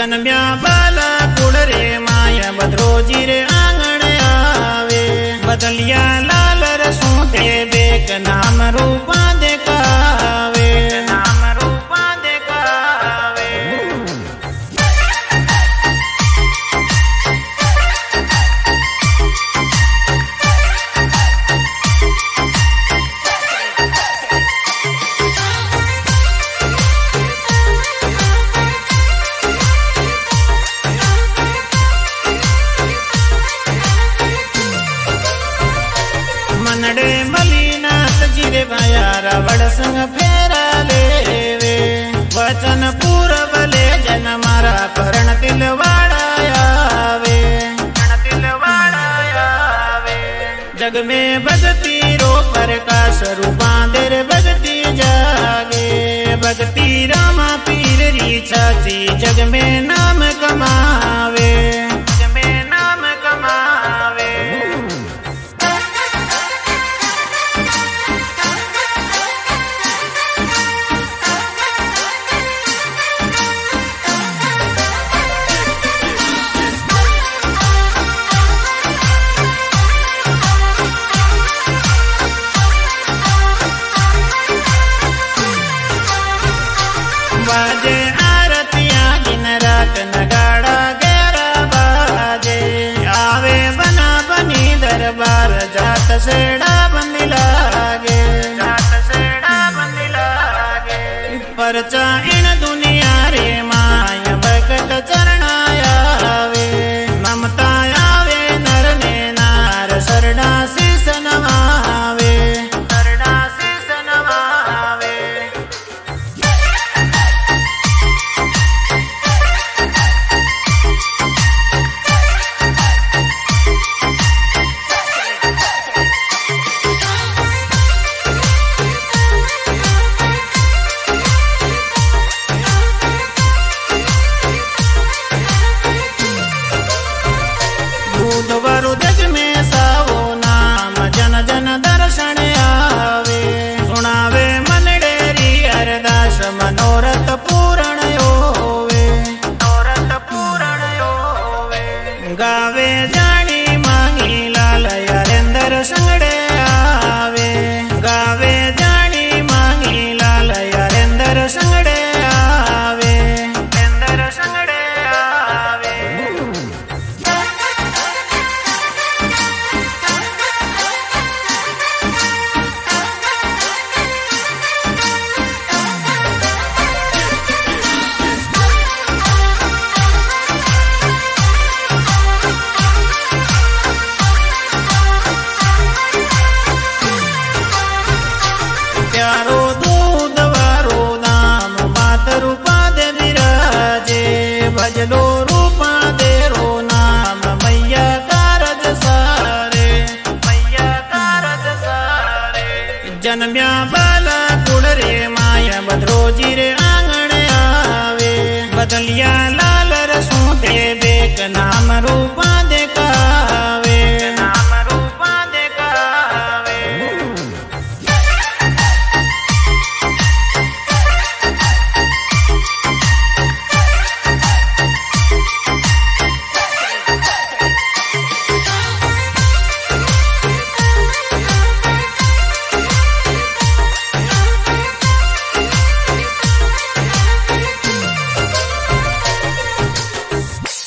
जन्म्या बाला कुड़ रे माया बदरोजी रे आंगण आवे बदलिया लाल रसों दे बेक नाम रूपा देखावे नाम रूपा देखावे मनडे मलिनाथ जी रे भाया रावण संग फेरा लेवे वचन पूरब ले जन मारा परण तिलवाड़ा आवे जग में भक्ति रो प्रकाश रूपा देर भक्ति जागे भक्ति रामा पीर री चाची जग में नाम कमावे जग में नाम कमावे बाजे आरतियां दिन रात नगाड़ा गैरा बाजे आवे बना बनी दरबार जात सेड़ा बंदी लागे जात सेड़ा बंदी लागे परचा इन दुनिया रे माया भगत चरणाया आवे ममता आवे नर ने नार सरड़ा शीस नवावे सरड़ा शीस नवावे दूधवरु जग में सावो नाम जन जन दर्शन आवे सुनावे मनडेरी अरदास मनोरथ पूर्ण होवे मनोरथ पूर्ण होवे गावे जानी मांगी लाल यारेंद्र संगड़े आवे गावे जानी मांगी लाल यारेंद्र संगड़े आवे यारेंद्र संगड़े आवे प्यारो दूध वारो नाम मात रूपा दे विराजे भजलो रूपा दे रो नाम मैया कारज सारे मैया कारज सारे जन्म्या बाला कुड़ रे माया बदरोजी रे आंगण आवे बदलिया लाल रसों दे बेक नाम रूपा